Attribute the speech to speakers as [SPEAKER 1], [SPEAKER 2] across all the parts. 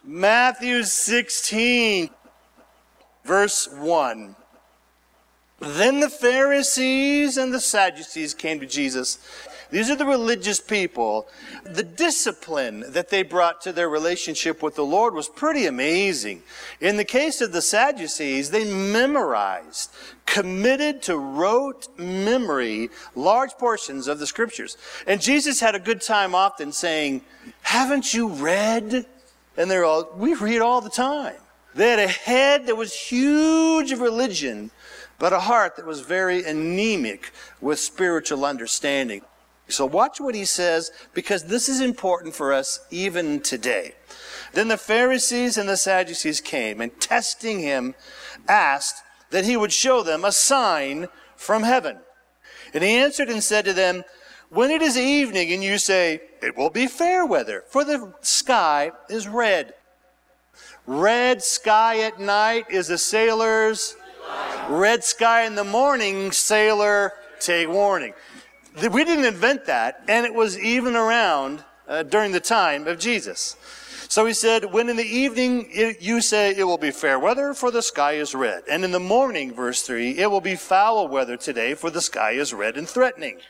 [SPEAKER 1] Matthew 16, verse 1. Then the Pharisees and the Sadducees came to Jesus. These are the religious people. The discipline that they brought to their relationship with the Lord was pretty amazing. In the case of the Sadducees, they memorized, committed to rote memory, large portions of the Scriptures. And Jesus had a good time often saying, haven't you read? And they're all, we read all the time. They had a head that was huge of religion, but a heart that was very anemic with spiritual understanding. So watch what he says, because this is important for us even today. Then the Pharisees and the Sadducees came, and testing him, asked that he would show them a sign from heaven. And he answered and said to them, when it is evening and you say, it will be fair weather, for the sky is red. Red sky at night is a sailor's. Red sky in the morning, sailor, take warning. We didn't invent that, and it was even around during the time of Jesus. So he said, when in the evening you say it will be fair weather, for the sky is red. And in the morning, verse 3, it will be foul weather today, for the sky is red and threatening.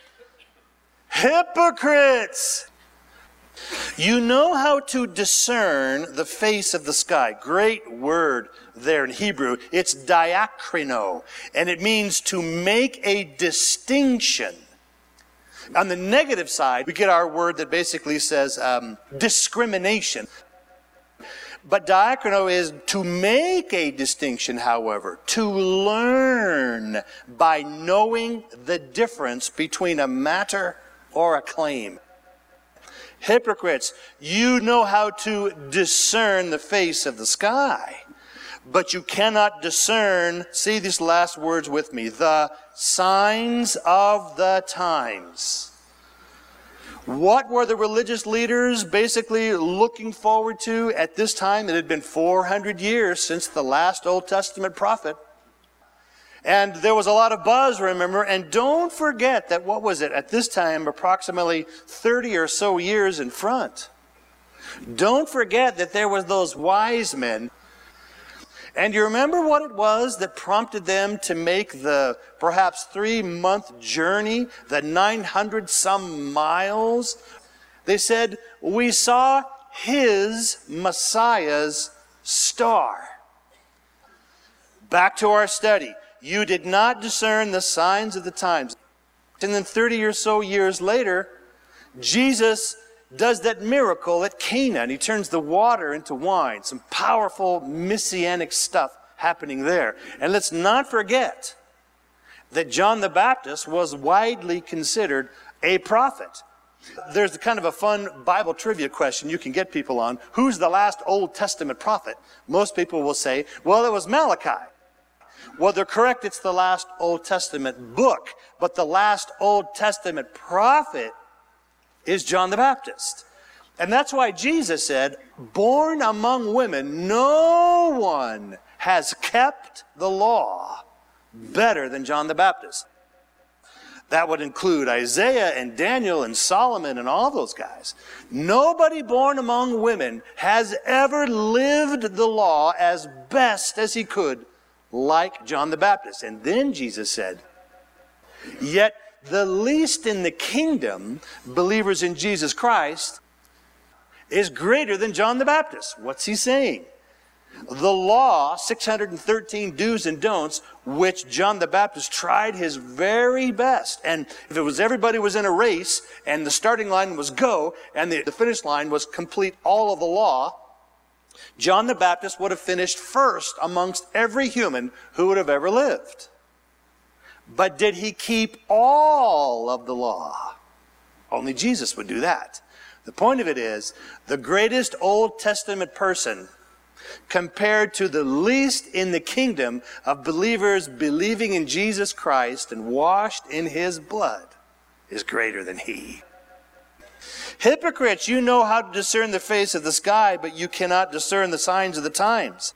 [SPEAKER 1] Hypocrites! You know how to discern the face of the sky. Great word there in Hebrew. It's diakrino, and it means to make a distinction. On the negative side, we get our word that basically says discrimination. But diakrino is to make a distinction, however, to learn by knowing the difference between a matter or a claim. Hypocrites, you know how to discern the face of the sky, but you cannot discern, see these last words with me, the signs of the times. What were the religious leaders basically looking forward to at this time? It had been 400 years since the last Old Testament prophet. And there was a lot of buzz, remember, and don't forget that, what was it, at this time, approximately 30 or so years in front. Don't forget that there was those wise men. And you remember what it was that prompted them to make the perhaps 3-month journey, the 900-some miles? They said, we saw his Messiah's star. Back to our study. You did not discern the signs of the times. And then 30 or so years later, Jesus does that miracle at Cana, and he turns the water into wine. Some powerful messianic stuff happening there. And let's not forget that John the Baptist was widely considered a prophet. There's kind of a fun Bible trivia question you can get people on. Who's the last Old Testament prophet? Most people will say, well, it was Malachi. Well, they're correct. It's the last Old Testament book. But the last Old Testament prophet is John the Baptist. And that's why Jesus said, born among women, no one has kept the law better than John the Baptist. That would include Isaiah and Daniel and Solomon and all those guys. Nobody born among women has ever lived the law as best as he could, like John the Baptist. And then Jesus said, yet the least in the kingdom, believers in Jesus Christ, is greater than John the Baptist. What's he saying? The law, 613 do's and don'ts, which John the Baptist tried his very best. And if it was everybody was in a race, and the starting line was go, and the finish line was complete all of the law, John the Baptist would have finished first amongst every human who would have ever lived. But did he keep all of the law? Only Jesus would do that. The point of it is, the greatest Old Testament person compared to the least in the kingdom of believers believing in Jesus Christ and washed in his blood is greater than he. Hypocrites, you know how to discern the face of the sky, but you cannot discern the signs of the times.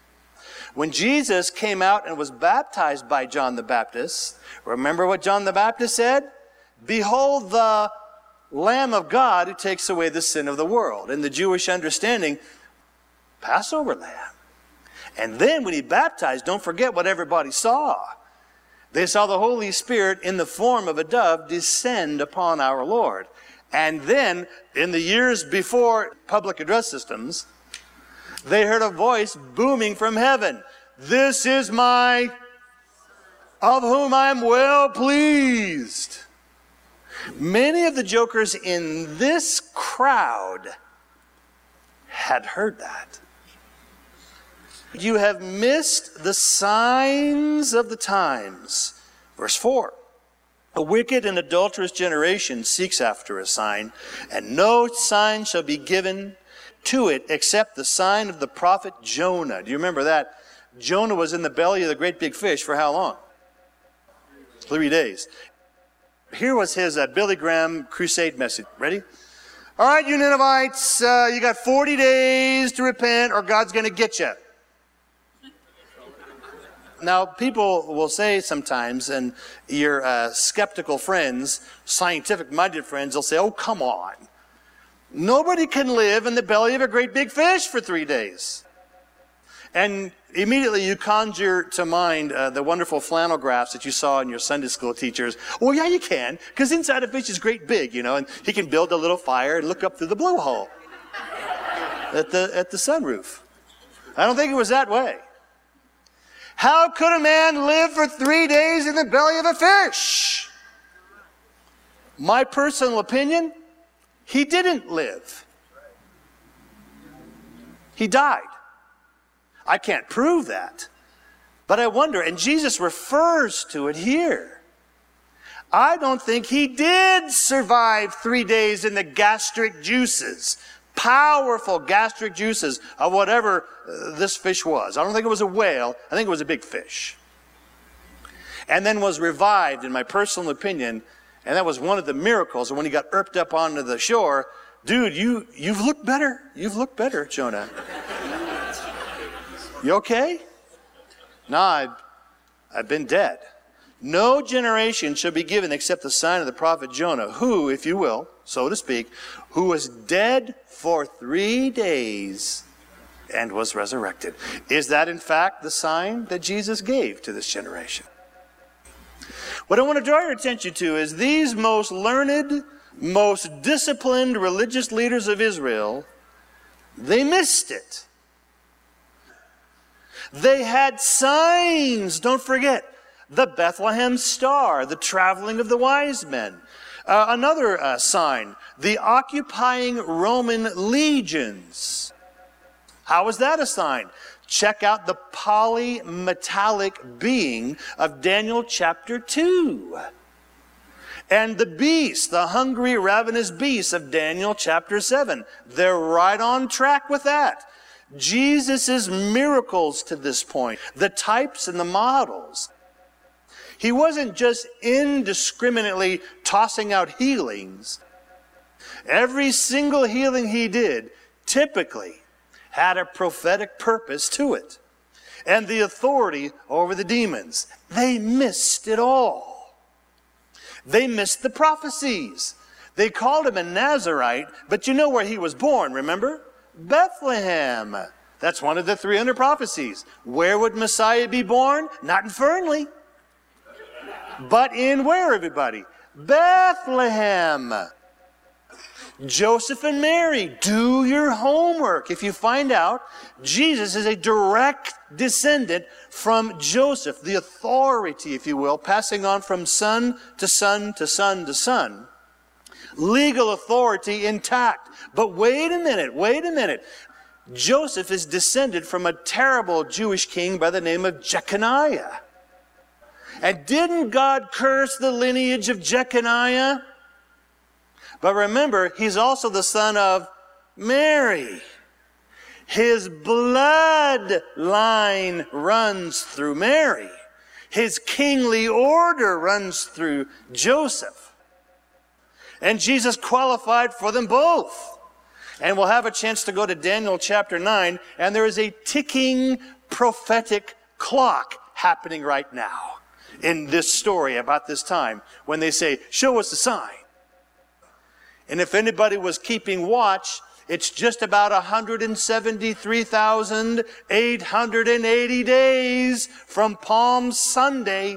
[SPEAKER 1] When Jesus came out and was baptized by John the Baptist, remember what John the Baptist said? Behold the Lamb of God who takes away the sin of the world. In the Jewish understanding, Passover lamb. And then when he baptized, don't forget what everybody saw. They saw the Holy Spirit in the form of a dove descend upon our Lord. And then, in the years before public address systems, they heard a voice booming from heaven. This is my, of whom I am well pleased. Many of the jokers in this crowd had heard that. You have missed the signs of the times. Verse 4. A wicked and adulterous generation seeks after a sign, and no sign shall be given to it except the sign of the prophet Jonah. Do you remember that? Jonah was in the belly of the great big fish for how long? 3 days. Here was his Billy Graham crusade message. Ready? All right, you Ninevites, you got 40 days to repent or God's going to get you. Now, people will say sometimes, and your skeptical friends, scientific-minded friends, will say, oh, come on. Nobody can live in the belly of a great big fish for 3 days. And immediately you conjure to mind the wonderful flannel graphs that you saw in your Sunday school teachers. Well, yeah, you can, because inside a fish is great big, and he can build a little fire and look up through the blowhole at the sunroof. I don't think it was that way. How could a man live for 3 days in the belly of a fish? My personal opinion, he didn't live. He died. I can't prove that. But I wonder, and Jesus refers to it here. I don't think he did survive 3 days in the gastric juices. Powerful gastric juices of whatever this fish was. I don't think it was a whale. I think it was a big fish. And then was revived, in my personal opinion, and that was one of the miracles. And when he got irped up onto the shore, dude, you've looked better. You've looked better, Jonah. You okay? No, I've been dead. No generation shall be given except the sign of the prophet Jonah, who, if you will, so to speak, who was dead for 3 days and was resurrected. Is that in fact the sign that Jesus gave to this generation? What I want to draw your attention to is these most learned, most disciplined religious leaders of Israel, they missed it. They had signs, don't forget. The Bethlehem star, the traveling of the wise men. Another sign, the occupying Roman legions. How is that a sign? Check out the polymetallic being of Daniel chapter 2. And the beast, the hungry, ravenous beast of Daniel chapter 7. They're right on track with that. Jesus' miracles to this point, the types and the models. He wasn't just indiscriminately tossing out healings. Every single healing he did typically had a prophetic purpose to it. And the authority over the demons. They missed it all. They missed the prophecies. They called him a Nazarite, but you know where he was born, remember? Bethlehem. That's one of the 300 prophecies. Where would Messiah be born? Not in Fernley. But in where, everybody? Bethlehem. Joseph and Mary, do your homework. If you find out, Jesus is a direct descendant from Joseph, the authority, if you will, passing on from son to son to son to son. Legal authority intact. But wait a minute. Joseph is descended from a terrible Jewish king by the name of Jeconiah. And didn't God curse the lineage of Jeconiah? But remember, he's also the son of Mary. His bloodline runs through Mary. His kingly order runs through Joseph. And Jesus qualified for them both. And we'll have a chance to go to Daniel chapter 9, and there is a ticking prophetic clock happening right now in this story about this time when they say, show us a sign. And if anybody was keeping watch, It's just about 173,880 days from Palm Sunday,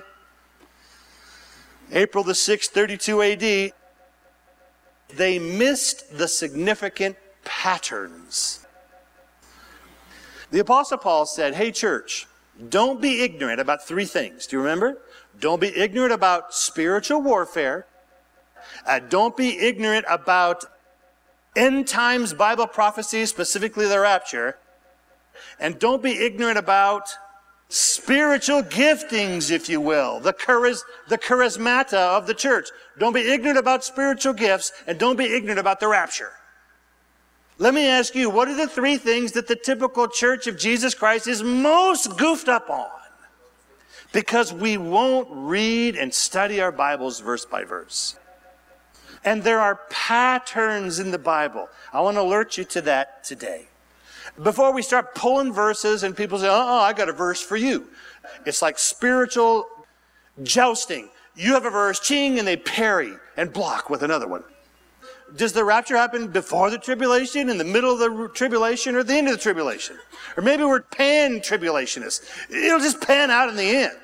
[SPEAKER 1] April the 6th, 32 AD. They missed the significant patterns. The Apostle Paul said, hey church, don't be ignorant about three things. Do you remember? Don't be ignorant about spiritual warfare. Don't be ignorant about end times Bible prophecies, specifically the rapture. And don't be ignorant about spiritual giftings, if you will, the charismata of the church. Don't be ignorant about spiritual gifts, and don't be ignorant about the rapture. Let me ask you, what are the three things that the typical church of Jesus Christ is most goofed up on? Because we won't read and study our Bibles verse by verse. And there are patterns in the Bible. I want to alert you to that today. Before we start pulling verses and people say, I got a verse for you. It's like spiritual jousting. You have a verse, ching, and they parry and block with another one. Does the rapture happen before the tribulation, in the middle of the tribulation, or at the end of the tribulation? Or maybe we're pan-tribulationists. It'll just pan out in the end.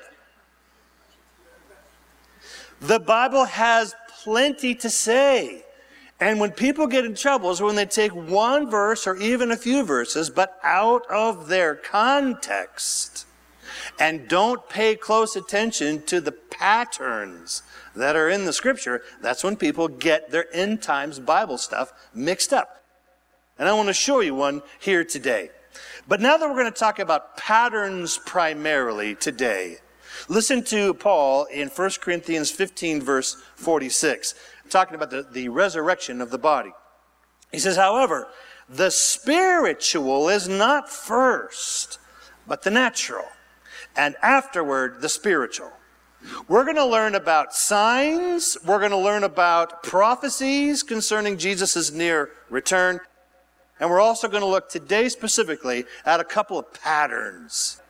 [SPEAKER 1] The Bible has plenty to say. And when people get in trouble is when they take one verse or even a few verses, but out of their context, and don't pay close attention to the patterns that are in the Scripture. That's when people get their end times Bible stuff mixed up. And I want to show you one here today. But now that we're going to talk about patterns primarily today, listen to Paul in 1 Corinthians 15, verse 46, talking about the resurrection of the body. He says, however, the spiritual is not first, but the natural, and afterward the spiritual. We're going to learn about signs. We're going to learn about prophecies concerning Jesus' near return. And we're also going to look today specifically at a couple of patterns.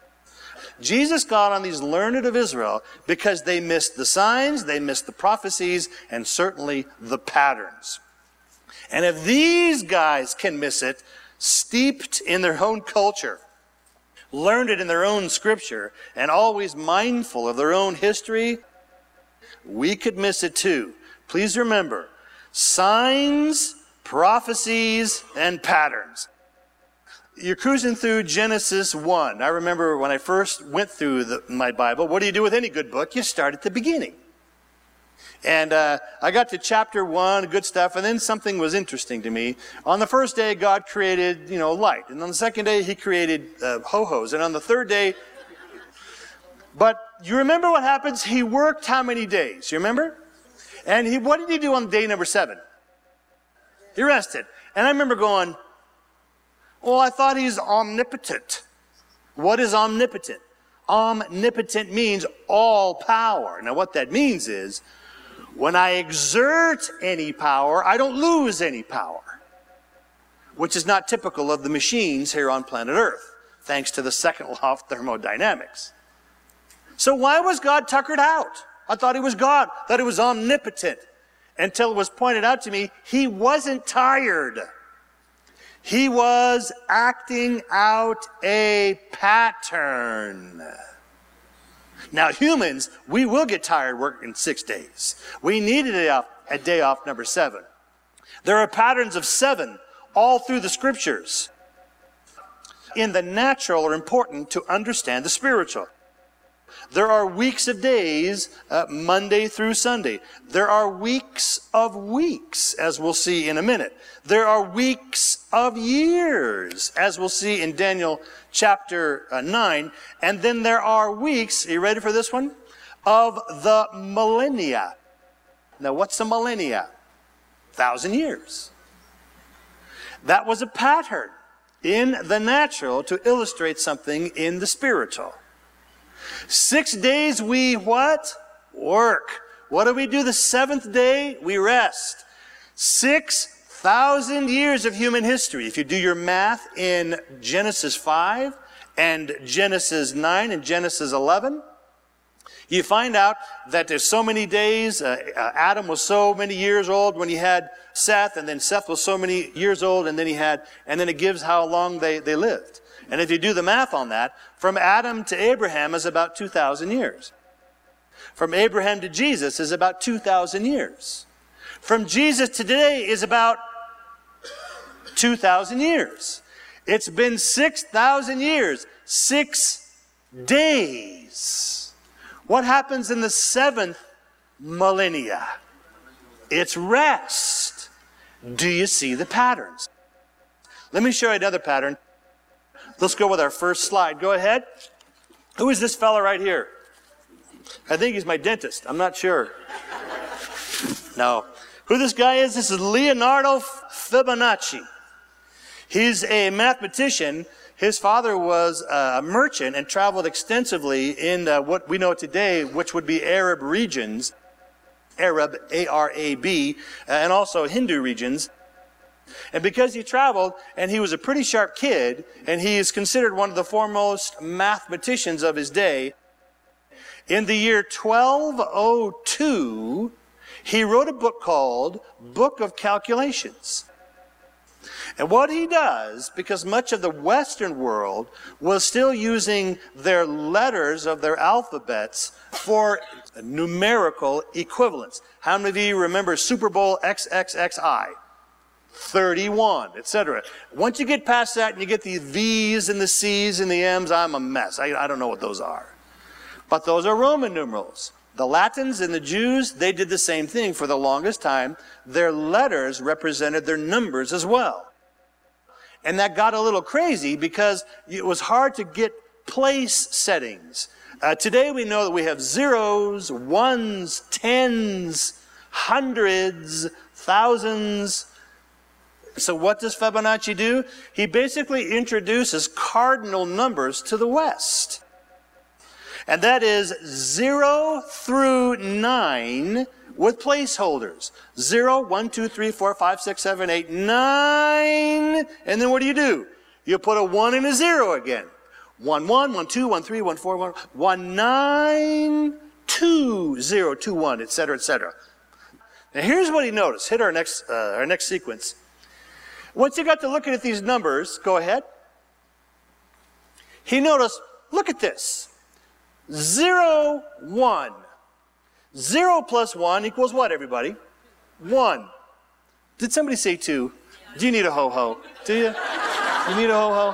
[SPEAKER 1] Jesus got on these learned of Israel because they missed the signs, they missed the prophecies, and certainly the patterns. And if these guys can miss it, steeped in their own culture, learned it in their own scripture, and always mindful of their own history, we could miss it too. Please remember, signs, prophecies, and patterns. You're cruising through Genesis 1. I remember when I first went through my Bible, what do you do with any good book? You start at the beginning. And I got to chapter 1, good stuff, and then something was interesting to me. On the first day, God created, light. And on the second day, he created ho-hos. And on the third day, but you remember what happens? He worked how many days? You remember? And what did he do on day number 7? He rested. And I remember going, I thought he's omnipotent. What is omnipotent? Omnipotent means all power. Now what that means is, when I exert any power, I don't lose any power, which is not typical of the machines here on planet Earth, thanks to the second law of thermodynamics. So why was God tuckered out? I thought he was God, thought he was omnipotent, until it was pointed out to me, he wasn't tired. He was acting out a pattern. Now humans, we will get tired working 6 days. We needed a day off number 7. There are patterns of 7 all through the scriptures. In the natural are important to understand the spiritual. There are weeks of days, Monday through Sunday. There are weeks of weeks, as we'll see in a minute. There are weeks of years, as we'll see in Daniel chapter 9. And then there are weeks, are you ready for this one? Of the millennia. Now what's a millennia? 1,000 years. That was a pattern in the natural to illustrate something in the spiritual. 6 days we what? Work. What do we do the 7th day? We rest. 6,000 years of human history. If you do your math in Genesis 5 and Genesis 9 and Genesis 11, You find out that there's so many days. Adam was so many years old when he had Seth, and then Seth was so many years old, and then it gives how long they lived. And if you do the math on that, from Adam to Abraham is about 2,000 years. From Abraham to Jesus is about 2,000 years. From Jesus to today is about 2,000 years. It's been 6,000 years, 6 days. What happens in the 7th millennia? It's rest. Do you see the patterns? Let me show you another pattern. Let's go with our first slide. Go ahead. Who is this fella right here? I think he's my dentist. I'm not sure. No. Who this guy is? This is Leonardo Fibonacci. He's a mathematician. His father was a merchant and traveled extensively in what we know today, which would be Arab regions, Arab, A-R-A-B, and also Hindu regions. And because he traveled, and he was a pretty sharp kid, and he is considered one of the foremost mathematicians of his day, in the year 1202, he wrote a book called Book of Calculations. And what he does, because much of the Western world was still using their letters of their alphabets for numerical equivalents. How many of you remember Super Bowl XXXI? 31, etc. Once you get past that and you get the V's and the C's and the M's, I'm a mess. I don't know what those are. But those are Roman numerals. The Latins and the Jews, they did the same thing for the longest time. Their letters represented their numbers as well. And that got a little crazy because it was hard to get place settings. Today we know that we have zeros, ones, tens, hundreds, thousands. So what does Fibonacci do? He basically introduces cardinal numbers to the West. And that is 0 through 9 with placeholders. 0, 1, 2, 3, 4, 5, 6, 7, 8, 9. And then what do? You put a 1 and a 0 again. 1, 1, 1, 2, 1, 3, 1, 4, 1, 1, 9, 2, 0, 2, 1, etc., etc. Now here's what he noticed. Hit our next sequence. Once you got to looking at these numbers, go ahead. He noticed, look at this. 0, 1. 0 plus 1 equals what, everybody? 1. Did somebody say 2? Do you need a ho-ho? Do you? You need a ho-ho?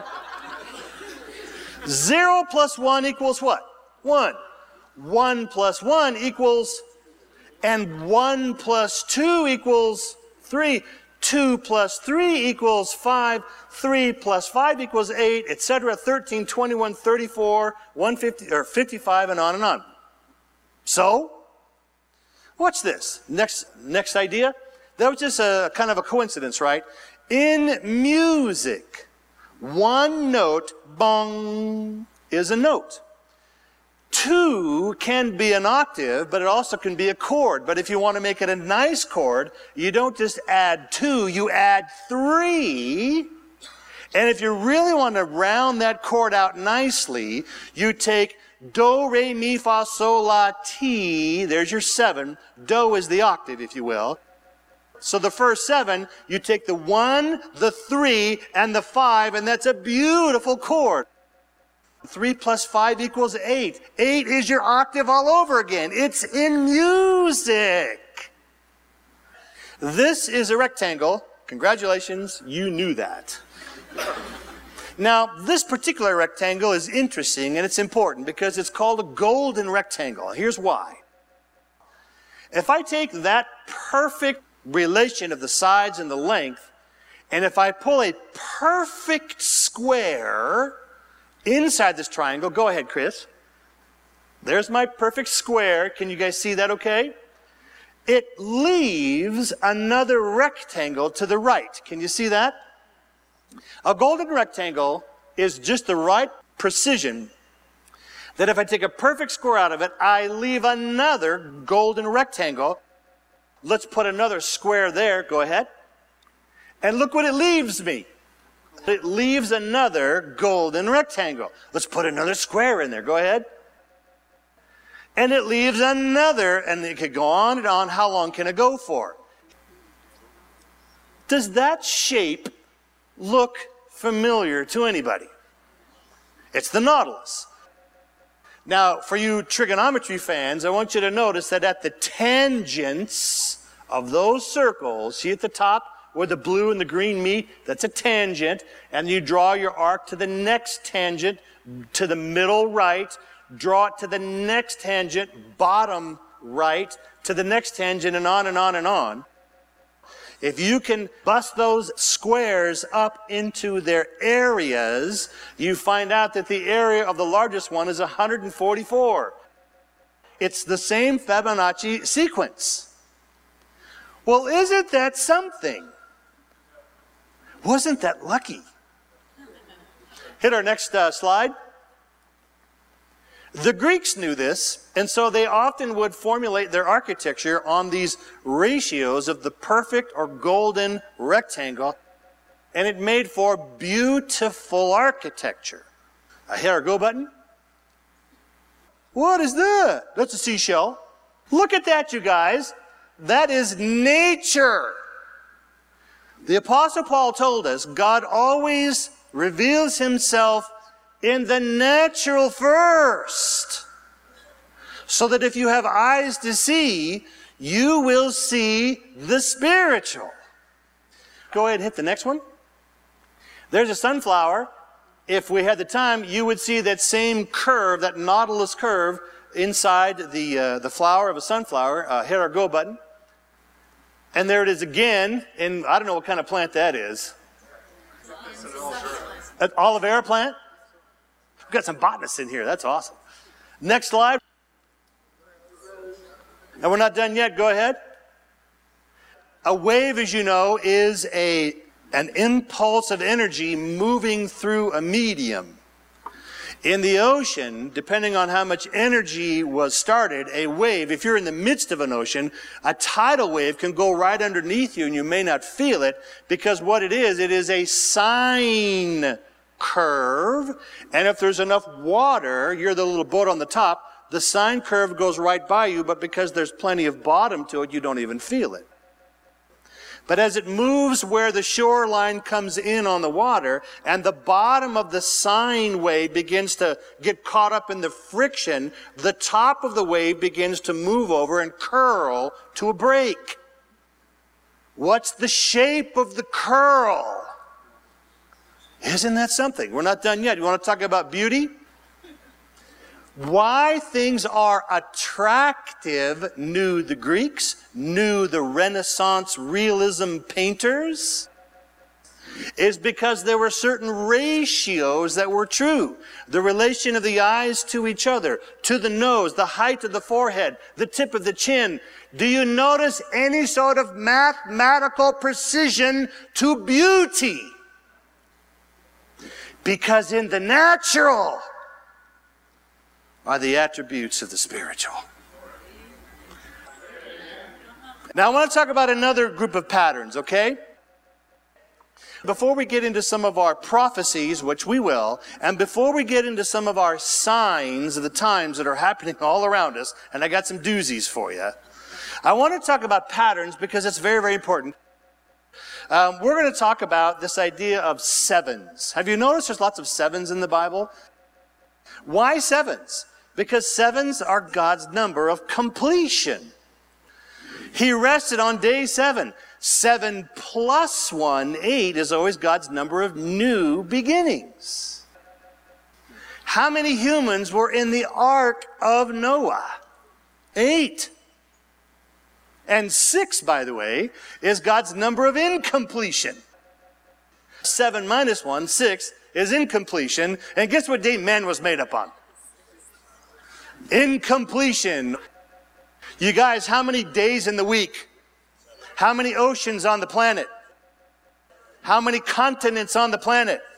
[SPEAKER 1] 0 plus 1 equals what? 1. 1 plus 1 equals, and 1 plus 2 equals 3. 2 plus 3 equals 5, 3 plus 5 equals 8, etc., 13, 21, 34, 150, or 55, and on and on. So, watch this. Next idea. That was just a kind of a coincidence, right? In music, one note, bong, is a note. 2 can be an octave, but it also can be a chord. But if you want to make it a nice chord, you don't just add 2, you add 3. And if you really want to round that chord out nicely, you take do, re, mi, fa, sol, la, ti. There's your 7. Do is the octave, if you will. So the first 7, you take the 1, the 3, and the 5, and that's a beautiful chord. 3 plus 5 equals 8. 8 is your octave all over again. It's in music. This is a rectangle. Congratulations, you knew that. Now, this particular rectangle is interesting and it's important because it's called a golden rectangle. Here's why. If I take that perfect relation of the sides and the length, and if I pull a perfect square inside this triangle, go ahead, Chris. There's my perfect square. Can you guys see that okay? It leaves another rectangle to the right. Can you see that? A golden rectangle is just the right precision that if I take a perfect square out of it, I leave another golden rectangle. Let's put another square there. Go ahead. And look what it leaves me. It leaves another golden rectangle. Let's put another square in there. Go ahead. and it leaves another, and it could go on and on. How long can it go for? Does that shape look familiar to anybody? It's the Nautilus. Now, for you trigonometry fans, I want you to notice that at the tangents of those circles, see at the top where the blue and the green meet, that's a tangent, and you draw your arc to the next tangent, to the middle right, draw it to the next tangent, bottom right, to the next tangent, and on and on and on. If you can bust those squares up into their areas, you find out that the area of the largest one is 144. It's the same Fibonacci sequence. Well, isn't that something? Wasn't that lucky? Hit our next slide. The Greeks knew this, and so they often would formulate their architecture on these ratios of the perfect or golden rectangle, and it made for beautiful architecture. I hit our go button. What is that? That's a seashell. Look at that, you guys. That is nature. The Apostle Paul told us God always reveals himself in the natural first, so that if you have eyes to see, you will see the spiritual. Go ahead and hit the next one. There's a sunflower. If we had the time, you would see that same curve, that Nautilus curve, inside the flower of a sunflower. Hit our go button. And there it is again, and I don't know what kind of plant that is. An aloe vera plant? We've got some botanists in here. That's awesome. Next slide. And we're not done yet. Go ahead. A wave, as you know, is an impulse of energy moving through a medium. In the ocean, depending on how much energy was started, a wave, if you're in the midst of an ocean, a tidal wave can go right underneath you and you may not feel it, because what it is a sine curve. And if there's enough water, you're the little boat on the top, the sine curve goes right by you, but because there's plenty of bottom to it, you don't even feel it. But as it moves where the shoreline comes in on the water, and the bottom of the sine wave begins to get caught up in the friction, the top of the wave begins to move over and curl to a break. What's the shape of the curl? Isn't that something? We're not done yet. You want to talk about beauty? Why things are attractive, knew the Greeks, knew the Renaissance realism painters, is because there were certain ratios that were true. The relation of the eyes to each other, to the nose, the height of the forehead, the tip of the chin. Do you notice any sort of mathematical precision to beauty? Because in the natural are the attributes of the spiritual. Now I want to talk about another group of patterns, okay? Before we get into some of our prophecies, which we will, and before we get into some of our signs of the times that are happening all around us, and I got some doozies for you, I want to talk about patterns because it's very, very important. We're going to talk about this idea of sevens. Have you noticed there's lots of sevens in the Bible? Why sevens? Because sevens are God's number of completion. He rested on day 7. 7 plus 1, 8, is always God's number of new beginnings. How many humans were in the ark of Noah? 8. And 6, by the way, is God's number of incompletion. 7 minus 1, 6, is incompletion. And guess what day man was made up on? Incompletion. You guys, how many days in the week? How many oceans on the planet? How many continents on the planet?